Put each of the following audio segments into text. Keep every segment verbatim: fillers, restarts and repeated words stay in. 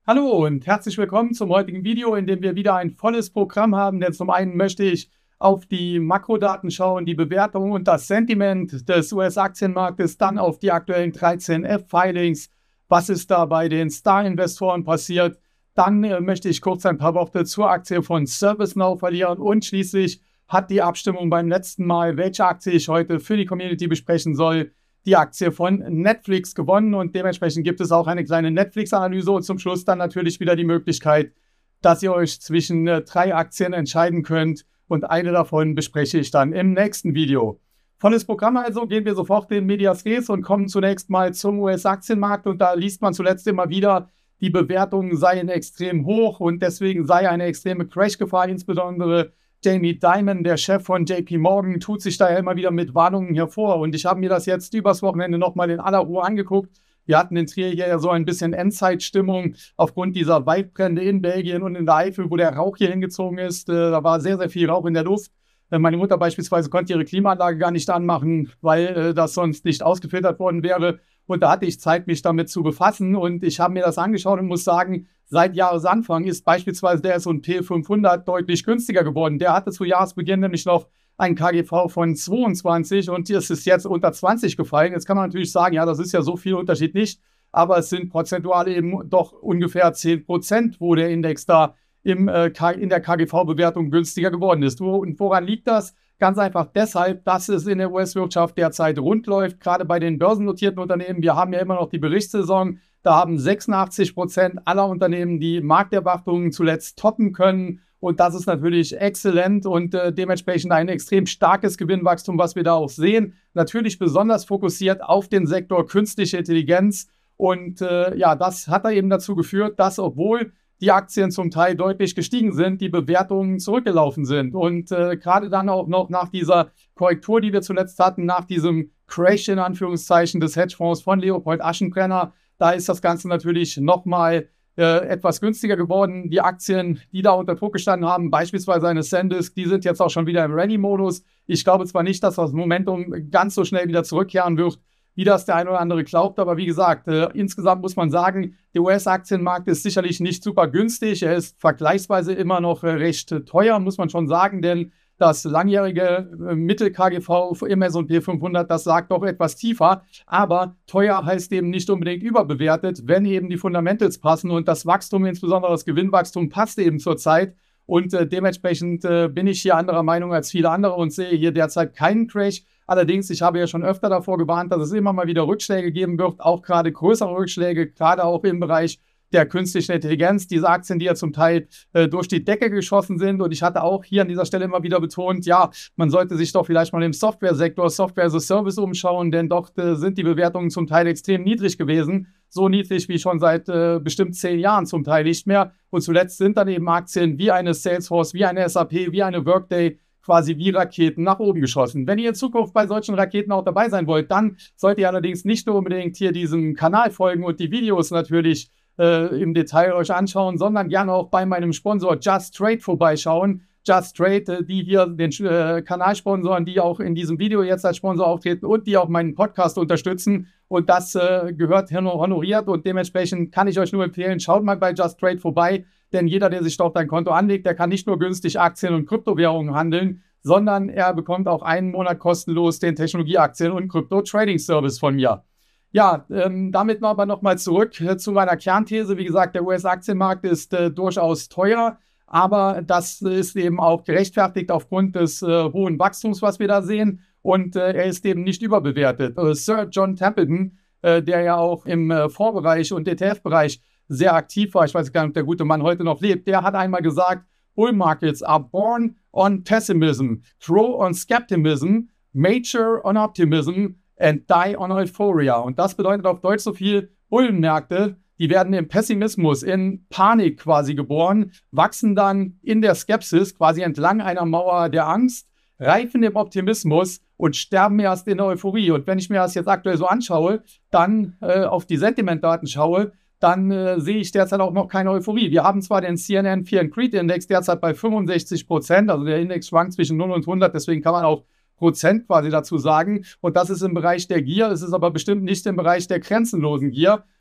Hallo und herzlich willkommen zum heutigen Video, in dem wir wieder ein volles Programm haben. Denn zum einen möchte ich auf die Makrodaten schauen, die Bewertung und das Sentiment des U S-Aktienmarktes, dann auf die aktuellen dreizehn F-Filings, was ist da bei den Star-Investoren passiert. Dann äh, möchte ich kurz ein paar Worte zur Aktie von ServiceNow verlieren und schließlich hat die Abstimmung beim letzten Mal, welche Aktie ich heute für die Community besprechen soll, die Aktie von Netflix gewonnen und dementsprechend gibt es auch eine kleine Netflix-Analyse und zum Schluss dann natürlich wieder die Möglichkeit, dass ihr euch zwischen äh, drei Aktien entscheiden könnt und eine davon bespreche ich dann im nächsten Video. Volles Programm also, gehen wir sofort in Medias Res und kommen zunächst mal zum U S-Aktienmarkt und da liest man zuletzt immer wieder, die Bewertungen seien extrem hoch und deswegen sei eine extreme Crash-Gefahr, insbesondere Jamie Dimon, der Chef von J P Morgan, tut sich daher immer wieder mit Warnungen hervor. Und ich habe mir das jetzt übers Wochenende nochmal in aller Ruhe angeguckt. Wir hatten in Trier hier ja so ein bisschen Endzeitstimmung aufgrund dieser Waldbrände in Belgien und in der Eifel, wo der Rauch hier hingezogen ist. Äh, da war sehr, sehr viel Rauch in der Luft. Äh, meine Mutter beispielsweise konnte ihre Klimaanlage gar nicht anmachen, weil äh, das sonst nicht ausgefiltert worden wäre. Und da hatte ich Zeit, mich damit zu befassen. Und ich habe mir das angeschaut und muss sagen, seit Jahresanfang ist beispielsweise der S und P fünfhundert deutlich günstiger geworden. Der hatte zu Jahresbeginn nämlich noch ein K G V von zweiundzwanzig und es ist jetzt unter zwanzig gefallen. Jetzt kann man natürlich sagen, ja, das ist ja so viel Unterschied nicht, aber es sind prozentual eben doch ungefähr zehn Prozent, wo der Index da im, äh, in der K G V-Bewertung günstiger geworden ist. Und woran liegt das? Ganz einfach deshalb, dass es in der U S-Wirtschaft derzeit rund läuft, gerade bei den börsennotierten Unternehmen. Wir haben ja immer noch die Berichtssaison. Da haben sechsundachtzig Prozent aller Unternehmen die Markterwartungen zuletzt toppen können. Und das ist natürlich exzellent und äh, dementsprechend ein extrem starkes Gewinnwachstum, was wir da auch sehen. Natürlich besonders fokussiert auf den Sektor künstliche Intelligenz. Und äh, ja, das hat da eben dazu geführt, dass obwohl die Aktien zum Teil deutlich gestiegen sind, die Bewertungen zurückgelaufen sind. Und äh, gerade dann auch noch nach dieser Korrektur, die wir zuletzt hatten, nach diesem Crash in Anführungszeichen des Hedgefonds von Leopold Aschenbrenner, da ist das Ganze natürlich nochmal äh, etwas günstiger geworden. Die Aktien, die da unter Druck gestanden haben, beispielsweise eine Sandisk, die sind jetzt auch schon wieder im Rally-Modus. Ich glaube zwar nicht, dass das Momentum ganz so schnell wieder zurückkehren wird, wie das der eine oder andere glaubt. Aber wie gesagt, äh, insgesamt muss man sagen, der U S-Aktienmarkt ist sicherlich nicht super günstig. Er ist vergleichsweise immer noch äh, recht äh, teuer, muss man schon sagen, denn das langjährige äh, Mittel-K G V im S und P fünfhundert, das lag doch etwas tiefer. Aber teuer heißt eben nicht unbedingt überbewertet, wenn eben die Fundamentals passen und das Wachstum, insbesondere das Gewinnwachstum, passt eben zurzeit. Und äh, dementsprechend äh, bin ich hier anderer Meinung als viele andere und sehe hier derzeit keinen Crash. Allerdings, ich habe ja schon öfter davor gewarnt, dass es immer mal wieder Rückschläge geben wird, auch gerade größere Rückschläge, gerade auch im Bereich der künstlichen Intelligenz. Diese Aktien, die ja zum Teil äh, durch die Decke geschossen sind. Und ich hatte auch hier an dieser Stelle immer wieder betont, ja, man sollte sich doch vielleicht mal im Software-Sektor, Software as a Service umschauen, denn dort äh, sind die Bewertungen zum Teil extrem niedrig gewesen. So niedrig wie schon seit äh, bestimmt zehn Jahren zum Teil nicht mehr. Und zuletzt sind dann eben Aktien wie eine Salesforce, wie eine S A P, wie eine Workday, quasi wie Raketen nach oben geschossen. Wenn ihr in Zukunft bei solchen Raketen auch dabei sein wollt, dann solltet ihr allerdings nicht nur unbedingt hier diesem Kanal folgen und die Videos natürlich äh, im Detail euch anschauen, sondern gerne auch bei meinem Sponsor Just Trade vorbeischauen. Just Trade, äh, die hier den äh, Kanal sponsoren, die auch in diesem Video jetzt als Sponsor auftreten und die auch meinen Podcast unterstützen. Und das äh, gehört honoriert und dementsprechend kann ich euch nur empfehlen, schaut mal bei Just Trade vorbei. Denn jeder, der sich dort ein Konto anlegt, der kann nicht nur günstig Aktien und Kryptowährungen handeln, sondern er bekommt auch einen Monat kostenlos den Technologieaktien- und Krypto-Trading-Service von mir. Ja, ähm, damit noch aber nochmal zurück äh, zu meiner Kernthese. Wie gesagt, der U S-Aktienmarkt ist äh, durchaus teuer, aber das ist eben auch gerechtfertigt aufgrund des äh, hohen Wachstums, was wir da sehen. Und äh, er ist eben nicht überbewertet. Äh, Sir John Templeton, äh, der ja auch im äh, Fondsbereich und E T F-Bereich sehr aktiv war, ich weiß gar nicht, ob der gute Mann heute noch lebt, der hat einmal gesagt, Bull markets are born on pessimism, grow on skepticism, mature on optimism and die on euphoria. Und das bedeutet auf Deutsch so viel, Bullenmärkte, die werden im Pessimismus, in Panik quasi geboren, wachsen dann in der Skepsis, quasi entlang einer Mauer der Angst, reifen im Optimismus und sterben erst in der Euphorie. Und wenn ich mir das jetzt aktuell so anschaue, dann äh, auf die Sentimentdaten schaue, dann äh, sehe ich derzeit auch noch keine Euphorie. Wir haben zwar den C N N Fear and Greed Index derzeit bei fünfundsechzig Prozent, also der Index schwankt zwischen null und hundert, deswegen kann man auch Prozent quasi dazu sagen. Und das ist im Bereich der Gier, es ist aber bestimmt nicht im Bereich der grenzenlosen Gier.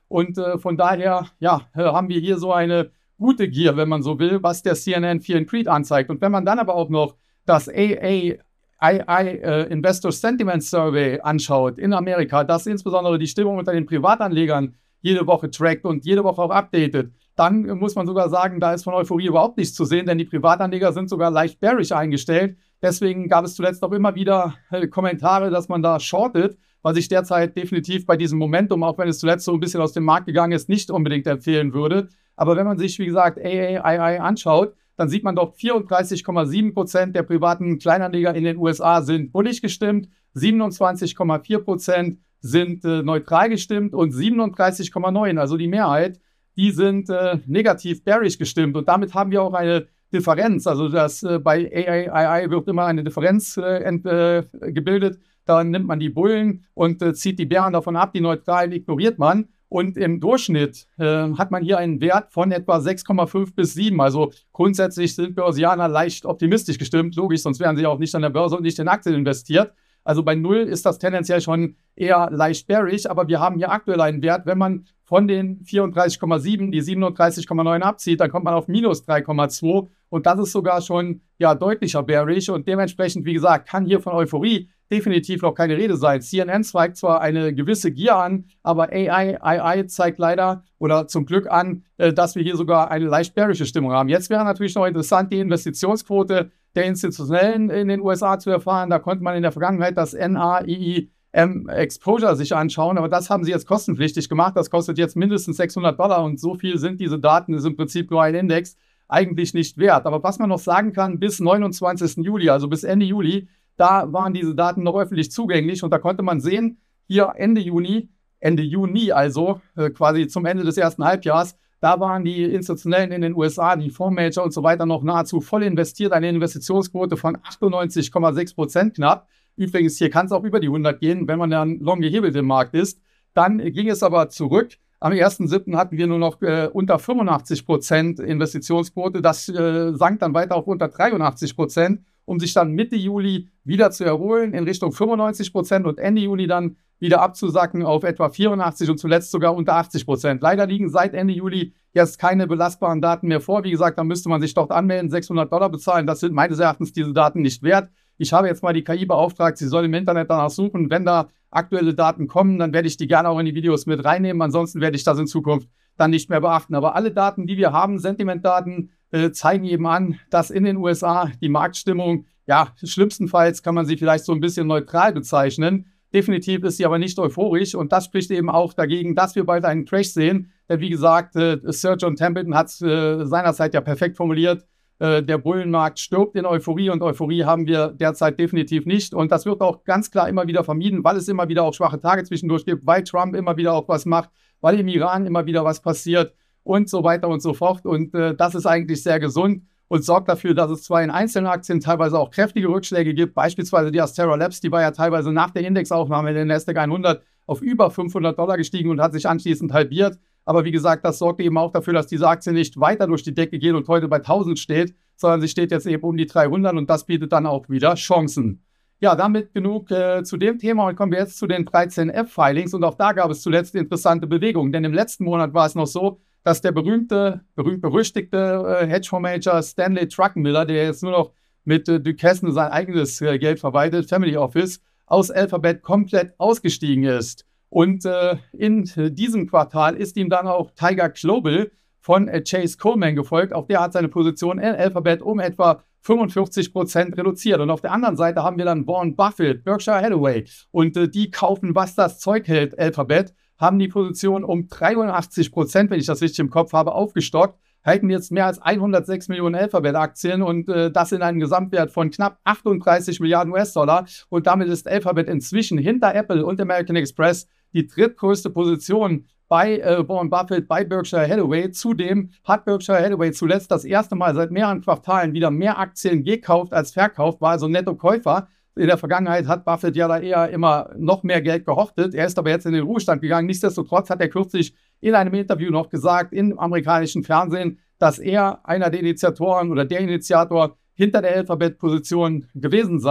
Und äh, von daher, ja, haben wir hier so eine gute Gier, wenn man so will, was der C N N Fear and Greed anzeigt. Und wenn man dann aber auch noch das A A I I äh, Investor Sentiment Survey anschaut in Amerika, das insbesondere die Stimmung unter den Privatanlegern jede Woche trackt und jede Woche auch updatet, dann äh, muss man sogar sagen, da ist von Euphorie überhaupt nichts zu sehen, denn die Privatanleger sind sogar leicht bearish eingestellt. Deswegen gab es zuletzt auch immer wieder äh, Kommentare, dass man da shortet, was ich derzeit definitiv bei diesem Momentum, auch wenn es zuletzt so ein bisschen aus dem Markt gegangen ist, nicht unbedingt empfehlen würde. Aber wenn man sich, wie gesagt, A A I I anschaut, dann sieht man doch, vierunddreißig Komma sieben Prozent der privaten Kleinanleger in den U S A sind bullish gestimmt, siebenundzwanzig Komma vier Prozent sind äh, neutral gestimmt und siebenunddreißig Komma neun, also die Mehrheit, die sind äh, negativ bearish gestimmt. Und damit haben wir auch eine Differenz. Also das, äh, bei A A I I wird immer eine Differenz äh, ent, äh, gebildet. Da nimmt man die Bullen und äh, zieht die Bären davon ab, die Neutralen ignoriert man. Und im Durchschnitt äh, hat man hier einen Wert von etwa sechs Komma fünf bis sieben. Also grundsätzlich sind Börsianer leicht optimistisch gestimmt. Logisch, sonst wären sie auch nicht an der Börse und nicht in Aktien investiert. Also bei Null ist das tendenziell schon eher leicht bearish. Aber wir haben hier aktuell einen Wert, wenn man von den vierunddreißig Komma sieben die siebenunddreißig Komma neun abzieht, dann kommt man auf minus drei Komma zwei. Und das ist sogar schon ja, deutlicher bearish. Und dementsprechend, wie gesagt, kann hier von Euphorie definitiv noch keine Rede sein. C N N zeigt zwar eine gewisse Gier an, aber A I I zeigt leider oder zum Glück an, dass wir hier sogar eine leicht bearische Stimmung haben. Jetzt wäre natürlich noch interessant, die Investitionsquote der Institutionellen in den U S A zu erfahren. Da konnte man in der Vergangenheit das N A I I M Exposure sich anschauen, aber das haben sie jetzt kostenpflichtig gemacht. Das kostet jetzt mindestens sechshundert Dollar und so viel sind diese Daten, das ist im Prinzip nur ein Index, eigentlich nicht wert. Aber was man noch sagen kann, bis neunundzwanzigsten Juli, also bis Ende Juli, da waren diese Daten noch öffentlich zugänglich und da konnte man sehen, hier Ende Juni, Ende Juni also, äh, quasi zum Ende des ersten Halbjahres, da waren die Institutionellen in den U S A, die Fondsmanager und so weiter noch nahezu voll investiert, eine Investitionsquote von achtundneunzig Komma sechs Prozent knapp. Übrigens, hier kann es auch über die hundert gehen, wenn man dann long gehebelt im Markt ist. Dann ging es aber zurück. Am ersten siebten hatten wir nur noch äh, unter fünfundachtzig Prozent Investitionsquote. Das äh, sank dann weiter auf unter dreiundachtzig Prozent, um sich dann Mitte Juli wieder zu erholen in Richtung fünfundneunzig Prozent und Ende Juli dann wieder abzusacken auf etwa vierundachtzig und zuletzt sogar unter achtzig Prozent. Leider liegen seit Ende Juli jetzt keine belastbaren Daten mehr vor. Wie gesagt, da müsste man sich dort anmelden, sechshundert Dollar bezahlen. Das sind meines Erachtens diese Daten nicht wert. Ich habe jetzt mal die K I beauftragt, sie soll im Internet danach suchen. Wenn da aktuelle Daten kommen, dann werde ich die gerne auch in die Videos mit reinnehmen. Ansonsten werde ich das in Zukunft dann nicht mehr beachten. Aber alle Daten, die wir haben, Sentimentdaten, äh, zeigen eben an, dass in den U S A die Marktstimmung, ja, schlimmstenfalls kann man sie vielleicht so ein bisschen neutral bezeichnen. Definitiv ist sie aber nicht euphorisch und das spricht eben auch dagegen, dass wir bald einen Crash sehen. Denn wie gesagt, äh, Sir John Templeton hat es äh, seinerzeit ja perfekt formuliert. Äh, der Bullenmarkt stirbt in Euphorie und Euphorie haben wir derzeit definitiv nicht. Und das wird auch ganz klar immer wieder vermieden, weil es immer wieder auch schwache Tage zwischendurch gibt, weil Trump immer wieder auch was macht, weil im Iran immer wieder was passiert und so weiter und so fort. Und äh, das ist eigentlich sehr gesund und sorgt dafür, dass es zwar in einzelnen Aktien teilweise auch kräftige Rückschläge gibt, beispielsweise die Astera Labs, die war ja teilweise nach der Indexaufnahme in den Nasdaq hundert auf über fünfhundert Dollar gestiegen und hat sich anschließend halbiert. Aber wie gesagt, das sorgt eben auch dafür, dass diese Aktie nicht weiter durch die Decke geht und heute bei tausend steht, sondern sie steht jetzt eben um die dreihundert und das bietet dann auch wieder Chancen. Ja, damit genug äh, zu dem Thema und kommen wir jetzt zu den dreizehn F-Filings und auch da gab es zuletzt interessante Bewegungen, denn im letzten Monat war es noch so, dass der berühmte, berühmt-berüchtigte äh, Hedgefondsmanager Stanley Druckenmiller, der jetzt nur noch mit äh, Duquesne sein eigenes äh, Geld verwaltet, Family Office, aus Alphabet komplett ausgestiegen ist. Und äh, in äh, diesem Quartal ist ihm dann auch Tiger Global von äh, Chase Coleman gefolgt. Auch der hat seine Position in Alphabet um etwa fünfundfünfzig Prozent reduziert. Und auf der anderen Seite haben wir dann Warren Buffett, Berkshire Hathaway. Und äh, die kaufen, was das Zeug hält, Alphabet, haben die Position um dreiundachtzig Prozent, wenn ich das richtig im Kopf habe, aufgestockt, halten jetzt mehr als hundertsechs Millionen Alphabet-Aktien und äh, das in einem Gesamtwert von knapp achtunddreißig Milliarden U S-Dollar. Und damit ist Alphabet inzwischen hinter Apple und American Express die drittgrößte Position bei äh, Warren Buffett, bei Berkshire Hathaway. Zudem hat Berkshire Hathaway zuletzt das erste Mal seit mehreren Quartalen wieder mehr Aktien gekauft als verkauft, war also Nettokäufer. In der Vergangenheit hat Buffett ja da eher immer noch mehr Geld gehortet. Er ist aber jetzt in den Ruhestand gegangen. Nichtsdestotrotz hat er kürzlich in einem Interview noch gesagt, im amerikanischen Fernsehen, dass er einer der Initiatoren oder der Initiator hinter der Alphabet-Position gewesen sei.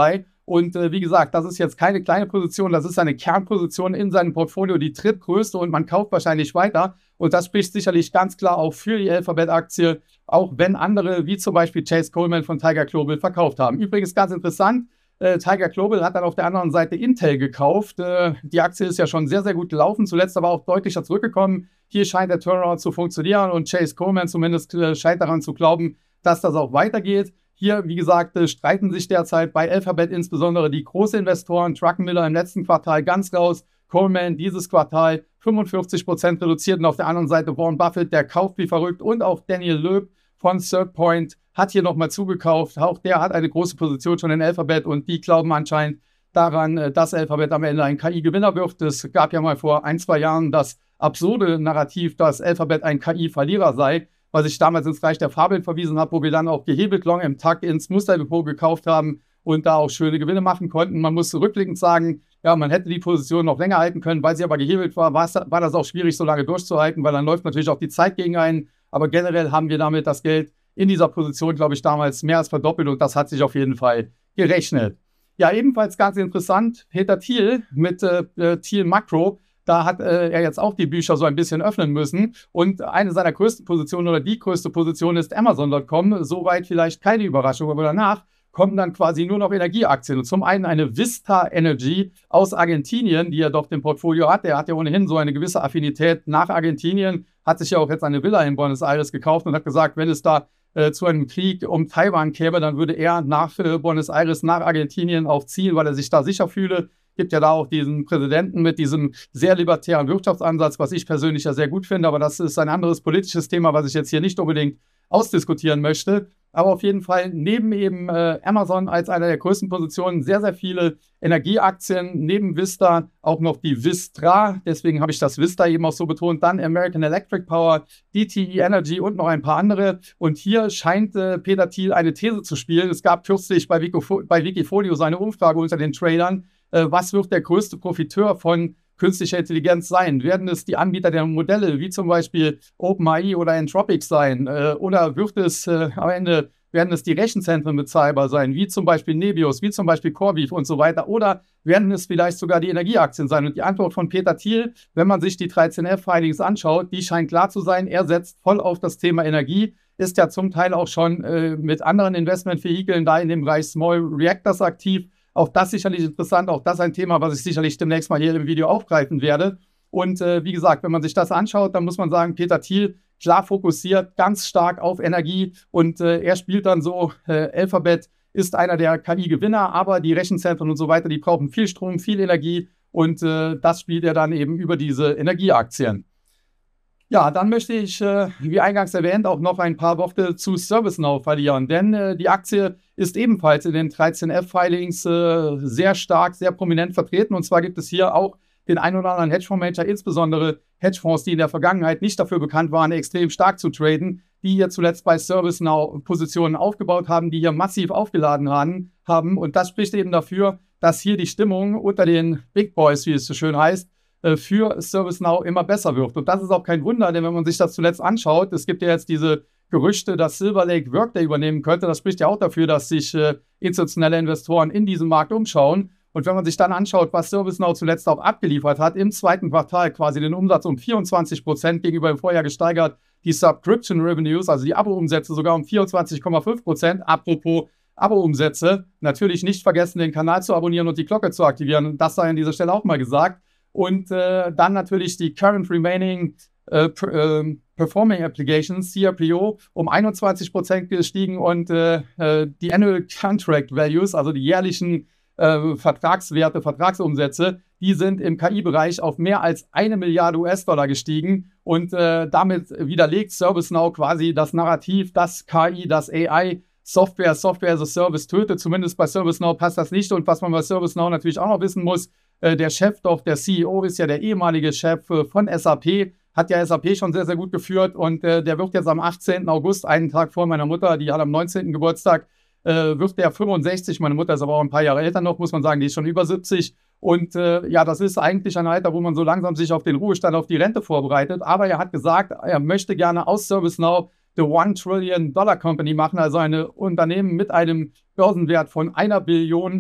Und äh, wie gesagt, das ist jetzt keine kleine Position, das ist eine Kernposition in seinem Portfolio, die drittgrößte und man kauft wahrscheinlich weiter. Und das spricht sicherlich ganz klar auch für die Alphabet-Aktie, auch wenn andere, wie zum Beispiel Chase Coleman von Tiger Global, verkauft haben. Übrigens ganz interessant, äh, Tiger Global hat dann auf der anderen Seite Intel gekauft. Äh, die Aktie ist ja schon sehr, sehr gut gelaufen, zuletzt aber auch deutlicher zurückgekommen. Hier scheint der Turnaround zu funktionieren und Chase Coleman zumindest äh, scheint daran zu glauben, dass das auch weitergeht. Hier, wie gesagt, äh, streiten sich derzeit bei Alphabet insbesondere die Großinvestoren. Druckenmiller im letzten Quartal ganz raus, Coleman dieses Quartal fünfundvierzig Prozent reduziert und auf der anderen Seite Warren Buffett, der kauft wie verrückt und auch Daniel Loeb von Third Point hat hier nochmal zugekauft. Auch der hat eine große Position schon in Alphabet und die glauben anscheinend daran, dass Alphabet am Ende ein K I-Gewinner wird. Es gab ja mal vor ein, zwei Jahren das absurde Narrativ, dass Alphabet ein K I-Verlierer sei, was ich damals ins Reich der Fabeln verwiesen habe, wo wir dann auch gehebelt long im Tag ins Musterdepot gekauft haben und da auch schöne Gewinne machen konnten. Man muss rückblickend sagen, ja, man hätte die Position noch länger halten können, weil sie aber gehebelt war, war das auch schwierig, so lange durchzuhalten, weil dann läuft natürlich auch die Zeit gegen einen. Aber generell haben wir damit das Geld in dieser Position, glaube ich, damals mehr als verdoppelt und das hat sich auf jeden Fall gerechnet. Ja, ebenfalls ganz interessant, Peter Thiel mit äh, Thiel Makro. Da hat äh, er jetzt auch die Bücher so ein bisschen öffnen müssen. Und eine seiner größten Positionen oder die größte Position ist Amazon Punkt com. Soweit vielleicht keine Überraschung, aber danach kommen dann quasi nur noch Energieaktien. Und zum einen eine Vista Energy aus Argentinien, die er doch im Portfolio hat. Er hat ja ohnehin so eine gewisse Affinität nach Argentinien, hat sich ja auch jetzt eine Villa in Buenos Aires gekauft und hat gesagt, wenn es da äh, zu einem Krieg um Taiwan käme, dann würde er nach äh, Buenos Aires, nach Argentinien auch ziehen, weil er sich da sicher fühle. Gibt ja da auch diesen Präsidenten mit diesem sehr libertären Wirtschaftsansatz, was ich persönlich ja sehr gut finde, aber das ist ein anderes politisches Thema, was ich jetzt hier nicht unbedingt ausdiskutieren möchte. Aber auf jeden Fall neben eben äh, Amazon als einer der größten Positionen sehr, sehr viele Energieaktien, neben Vista auch noch die Vistra, deswegen habe ich das Vista eben auch so betont, dann American Electric Power, D T E Energy und noch ein paar andere. Und hier scheint äh, Peter Thiel eine These zu spielen. Es gab kürzlich bei, Wikifo- bei Wikifolio so eine Umfrage unter den Tradern, äh, was wird der größte Profiteur von künstlicher Intelligenz sein? Werden es die Anbieter der Modelle, wie zum Beispiel OpenAI oder Anthropic sein? Äh, oder wird es äh, am Ende, werden es die Rechenzentren bezahlbar sein, wie zum Beispiel Nebius, wie zum Beispiel CoreWeave und so weiter? Oder werden es vielleicht sogar die Energieaktien sein? Und die Antwort von Peter Thiel, wenn man sich die dreizehn F-Filings anschaut, die scheint klar zu sein. Er setzt voll auf das Thema Energie, ist ja zum Teil auch schon äh, mit anderen Investmentvehikeln da in dem Bereich Small Reactors aktiv. Auch das sicherlich interessant, auch das ein Thema, was ich sicherlich demnächst mal hier im Video aufgreifen werde. Und äh, wie gesagt, wenn man sich das anschaut, dann muss man sagen, Peter Thiel klar fokussiert, ganz stark auf Energie und äh, er spielt dann so, äh, Alphabet ist einer der K I-Gewinner, aber die Rechenzentren und so weiter, die brauchen viel Strom, viel Energie und äh, das spielt er dann eben über diese Energieaktien. Ja, dann möchte ich, äh, wie eingangs erwähnt, auch noch ein paar Worte zu ServiceNow verlieren, denn äh, die Aktie ist ebenfalls in den dreizehn F-Filings äh, sehr stark, sehr prominent vertreten. Und zwar gibt es hier auch den einen oder anderen Hedgefondsmanager, insbesondere Hedgefonds, die in der Vergangenheit nicht dafür bekannt waren, extrem stark zu traden, die hier zuletzt bei ServiceNow Positionen aufgebaut haben, die hier massiv aufgeladen haben. Und das spricht eben dafür, dass hier die Stimmung unter den Big Boys, wie es so schön heißt, für ServiceNow immer besser wird. Und das ist auch kein Wunder, denn wenn man sich das zuletzt anschaut, es gibt ja jetzt diese Gerüchte, dass Silver Lake Workday übernehmen könnte. Das spricht ja auch dafür, dass sich äh, institutionelle Investoren in diesem Markt umschauen. Und wenn man sich dann anschaut, was ServiceNow zuletzt auch abgeliefert hat, im zweiten Quartal quasi den Umsatz um vierundzwanzig Prozent gegenüber dem Vorjahr gesteigert, die Subscription Revenues, also die Abo-Umsätze sogar um vierundzwanzig Komma fünf Prozent. Apropos Abo-Umsätze, natürlich nicht vergessen, den Kanal zu abonnieren und die Glocke zu aktivieren. Das sei an dieser Stelle auch mal gesagt. Und äh, dann natürlich die Current Remaining äh, per, äh, Performing Applications, C R P O, um einundzwanzig Prozent gestiegen und äh, die Annual Contract Values, also die jährlichen äh, Vertragswerte, Vertragsumsätze, die sind im K I-Bereich auf mehr als eine Milliarde U S-Dollar gestiegen und äh, damit widerlegt ServiceNow quasi das Narrativ, dass K I, das A I Software, Software as a Service tötet. Zumindest bei ServiceNow passt das nicht. Und was man bei ServiceNow natürlich auch noch wissen muss, äh, der Chef, doch der C E O ist ja der ehemalige Chef äh, von S A P, hat ja S A P schon sehr, sehr gut geführt und äh, der wird jetzt am achtzehnten August, einen Tag vor meiner Mutter, die hat am neunzehnten Geburtstag, äh, wird der fünfundsechzig. Meine Mutter ist aber auch ein paar Jahre älter noch, muss man sagen, die ist schon über siebzig. Und äh, ja, das ist eigentlich ein Alter, wo man so langsam sich auf den Ruhestand, auf die Rente vorbereitet. Aber er hat gesagt, er möchte gerne aus ServiceNow the One Trillion Dollar Company machen, also ein Unternehmen mit einem Börsenwert von einer Billion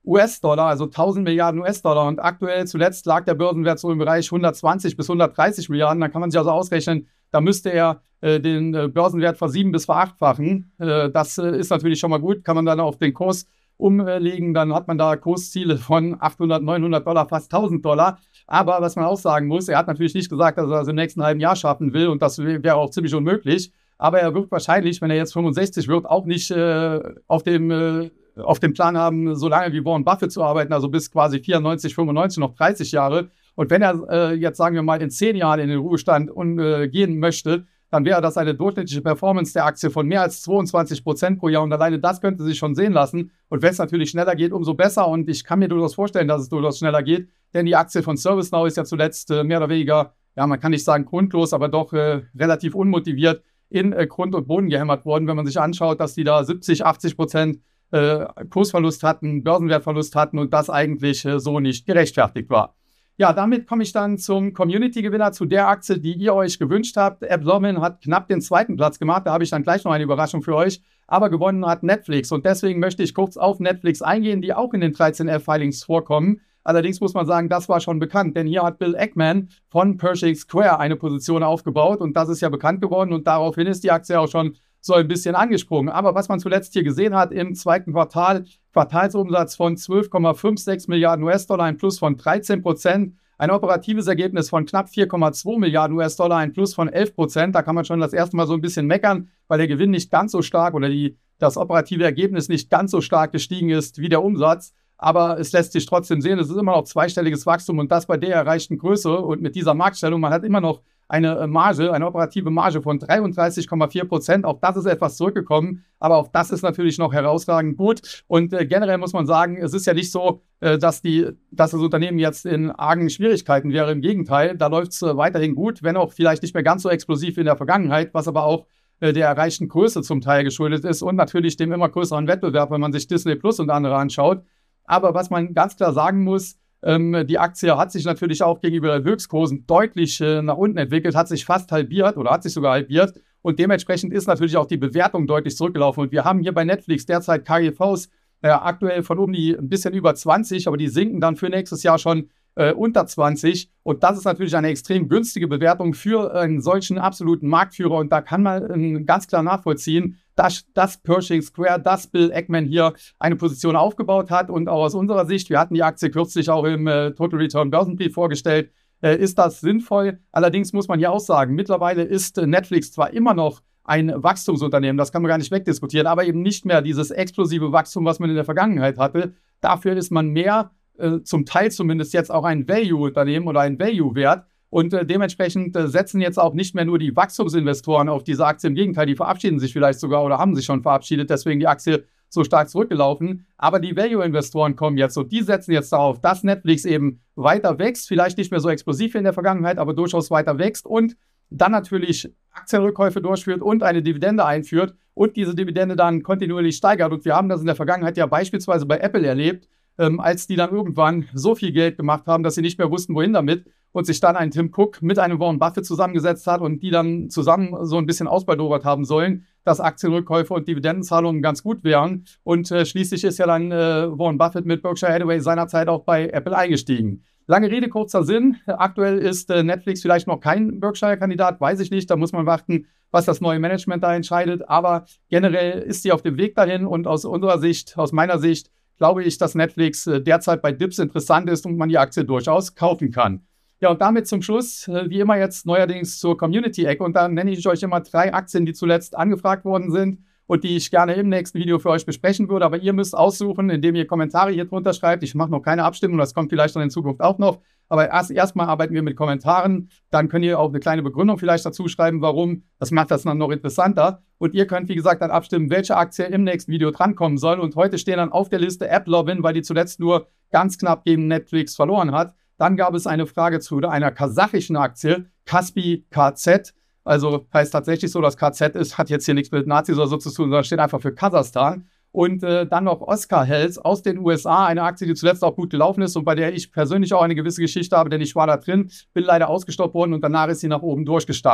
U S-Dollar, also tausend Milliarden U S-Dollar. Und aktuell zuletzt lag der Börsenwert so im Bereich hundertzwanzig bis hundertdreißig Milliarden. Da kann man sich also ausrechnen, da müsste er äh, den äh, Börsenwert versieben- bis verachtfachen. Äh, das äh, ist natürlich schon mal gut, kann man dann auf den Kurs umlegen. Dann hat man da Kursziele von achthundert, neunhundert Dollar, fast tausend Dollar. Aber was man auch sagen muss, er hat natürlich nicht gesagt, dass er das im nächsten halben Jahr schaffen will. Und das wäre auch ziemlich unmöglich. Aber er wird wahrscheinlich, wenn er jetzt fünfundsechzig wird, auch nicht äh, auf dem... Äh, auf dem Plan haben, so lange wie Warren Buffett zu arbeiten, also bis quasi vierundneunzig, fünfundneunzig, noch dreißig Jahre. Und wenn er äh, jetzt, sagen wir mal, in zehn Jahren in den Ruhestand und, äh, gehen möchte, dann wäre das eine durchschnittliche Performance der Aktie von mehr als zweiundzwanzig Prozent pro Jahr. Und alleine das könnte sich schon sehen lassen. Und wenn es natürlich schneller geht, umso besser. Und ich kann mir durchaus vorstellen, dass es durchaus schneller geht. Denn die Aktie von ServiceNow ist ja zuletzt äh, mehr oder weniger, ja, man kann nicht sagen grundlos, aber doch äh, relativ unmotiviert in äh, Grund und Boden gehämmert worden. Wenn man sich anschaut, dass die da siebzig, achtzig Prozent Äh, Kursverlust hatten, Börsenwertverlust hatten und das eigentlich äh, so nicht gerechtfertigt war. Ja, damit komme ich dann zum Community-Gewinner, zu der Aktie, die ihr euch gewünscht habt. AppLovin hat knapp den zweiten Platz gemacht, da habe ich dann gleich noch eine Überraschung für euch, aber gewonnen hat Netflix und deswegen möchte ich kurz auf Netflix eingehen, die auch in den dreizehn F-Filings vorkommen. Allerdings muss man sagen, das war schon bekannt, denn hier hat Bill Ackman von Pershing Square eine Position aufgebaut und das ist ja bekannt geworden und daraufhin ist die Aktie auch schon so ein bisschen angesprungen. Aber was man zuletzt hier gesehen hat im zweiten Quartal, Quartalsumsatz von zwölf Komma sechsundfünfzig Milliarden U S-Dollar, ein Plus von dreizehn Prozent, ein operatives Ergebnis von knapp vier Komma zwei Milliarden U S-Dollar, ein Plus von elf Prozent. Da kann man schon das erste Mal so ein bisschen meckern, weil der Gewinn nicht ganz so stark oder die, das operative Ergebnis nicht ganz so stark gestiegen ist wie der Umsatz. Aber es lässt sich trotzdem sehen, es ist immer noch zweistelliges Wachstum und das bei der erreichten Größe und mit dieser Marktstellung. Man hat immer noch eine Marge, eine operative Marge von dreiunddreißig Komma vier Prozent. Auch das ist etwas zurückgekommen, aber auch das ist natürlich noch herausragend gut. Und äh, generell muss man sagen, es ist ja nicht so, äh, dass, die, dass das Unternehmen jetzt in argen Schwierigkeiten wäre. Im Gegenteil, da läuft es äh, weiterhin gut, wenn auch vielleicht nicht mehr ganz so explosiv wie in der Vergangenheit, was aber auch äh, der erreichten Größe zum Teil geschuldet ist und natürlich dem immer größeren Wettbewerb, wenn man sich Disney Plus und andere anschaut. Aber was man ganz klar sagen muss, ähm, die Aktie hat sich natürlich auch gegenüber den Höchstkursen deutlich äh, nach unten entwickelt, hat sich fast halbiert oder hat sich sogar halbiert. Und dementsprechend ist natürlich auch die Bewertung deutlich zurückgelaufen. Und wir haben hier bei Netflix derzeit K G Vs äh, aktuell von um die ein bisschen über zwanzig, aber die sinken dann für nächstes Jahr schon äh, unter zwanzig. Und das ist natürlich eine extrem günstige Bewertung für einen solchen absoluten Marktführer. Und da kann man äh, ganz klar nachvollziehen, dass, dass Pershing Square, dass Bill Ackman hier eine Position aufgebaut hat. Und auch aus unserer Sicht, wir hatten die Aktie kürzlich auch im äh, Total Return Börsenbrief vorgestellt, äh, ist das sinnvoll. Allerdings muss man hier auch sagen, mittlerweile ist äh, Netflix zwar immer noch ein Wachstumsunternehmen, das kann man gar nicht wegdiskutieren, aber eben nicht mehr dieses explosive Wachstum, was man in der Vergangenheit hatte. Dafür ist man mehr, äh, zum Teil zumindest jetzt auch ein Value-Unternehmen oder ein Value-Wert. Und äh, dementsprechend äh, setzen jetzt auch nicht mehr nur die Wachstumsinvestoren auf diese Aktie. Im Gegenteil, die verabschieden sich vielleicht sogar oder haben sich schon verabschiedet, deswegen die Aktie so stark zurückgelaufen. Aber die Value-Investoren kommen jetzt und die setzen jetzt darauf, dass Netflix eben weiter wächst, vielleicht nicht mehr so explosiv wie in der Vergangenheit, aber durchaus weiter wächst und dann natürlich Aktienrückkäufe durchführt und eine Dividende einführt und diese Dividende dann kontinuierlich steigert. Und wir haben das in der Vergangenheit ja beispielsweise bei Apple erlebt, ähm, als die dann irgendwann so viel Geld gemacht haben, dass sie nicht mehr wussten, wohin damit und sich dann ein Tim Cook mit einem Warren Buffett zusammengesetzt hat und die dann zusammen so ein bisschen ausbaldowert haben sollen, dass Aktienrückkäufe und Dividendenzahlungen ganz gut wären. Und äh, schließlich ist ja dann äh, Warren Buffett mit Berkshire Hathaway seinerzeit auch bei Apple eingestiegen. Lange Rede, kurzer Sinn. Aktuell ist äh, Netflix vielleicht noch kein Berkshire-Kandidat, weiß ich nicht. Da muss man warten, was das neue Management da entscheidet. Aber generell ist sie auf dem Weg dahin und aus unserer Sicht, aus meiner Sicht, glaube ich, dass Netflix äh, derzeit bei Dips interessant ist und man die Aktie durchaus kaufen kann. Ja, und damit zum Schluss, äh, wie immer jetzt neuerdings zur Community-Ecke. Und da nenne ich euch immer drei Aktien, die zuletzt angefragt worden sind und die ich gerne im nächsten Video für euch besprechen würde. Aber ihr müsst aussuchen, indem ihr Kommentare hier drunter schreibt. Ich mache noch keine Abstimmung, das kommt vielleicht dann in Zukunft auch noch. Aber erst erstmal arbeiten wir mit Kommentaren. Dann könnt ihr auch eine kleine Begründung vielleicht dazu schreiben, warum. Das macht das dann noch interessanter. Und ihr könnt, wie gesagt, dann abstimmen, welche Aktie im nächsten Video drankommen soll. Und heute stehen dann auf der Liste AppLovin, weil die zuletzt nur ganz knapp gegen Netflix verloren hat. Dann gab es eine Frage zu einer kasachischen Aktie, Kaspi K Z. Also heißt tatsächlich so, dass K Z ist, hat jetzt hier nichts mit Nazis oder so zu tun, sondern steht einfach für Kasachstan. Und äh, dann noch Oscar Health aus den U S A, eine Aktie, die zuletzt auch gut gelaufen ist und bei der ich persönlich auch eine gewisse Geschichte habe, denn ich war da drin, bin leider ausgestoppt worden und danach ist sie nach oben durchgestartet.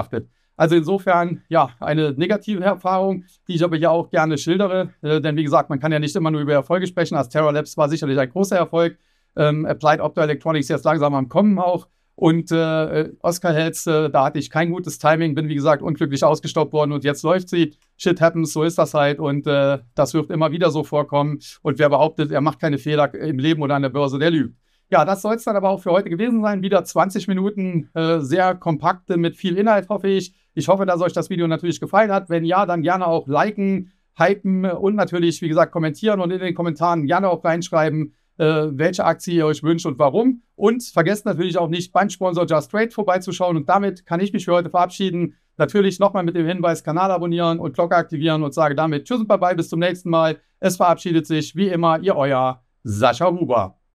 Also insofern, ja, eine negative Erfahrung, die ich aber hier auch gerne schildere. Äh, denn wie gesagt, man kann ja nicht immer nur über Erfolge sprechen. Astera Labs war sicherlich ein großer Erfolg. Ähm, Applied Optoelectronics jetzt langsam am Kommen auch. Und äh, Oscar Health, äh, da hatte ich kein gutes Timing, bin wie gesagt unglücklich ausgestoppt worden und jetzt läuft sie. Shit happens, so ist das halt und äh, das wird immer wieder so vorkommen. Und wer behauptet, er macht keine Fehler im Leben oder an der Börse, der lügt. Ja, das soll es dann aber auch für heute gewesen sein. Wieder zwanzig Minuten, äh, sehr kompakte mit viel Inhalt, hoffe ich. Ich hoffe, dass euch das Video natürlich gefallen hat. Wenn ja, dann gerne auch liken, hypen und natürlich, wie gesagt, kommentieren und in den Kommentaren gerne auch reinschreiben, äh, welche Aktie ihr euch wünscht und warum. Und vergesst natürlich auch nicht, beim Sponsor Just Trade vorbeizuschauen. Und damit kann ich mich für heute verabschieden. Natürlich nochmal mit dem Hinweis, Kanal abonnieren und Glocke aktivieren und sage damit Tschüss und Bye-bye, bis zum nächsten Mal. Es verabschiedet sich wie immer, ihr euer Sascha Huber.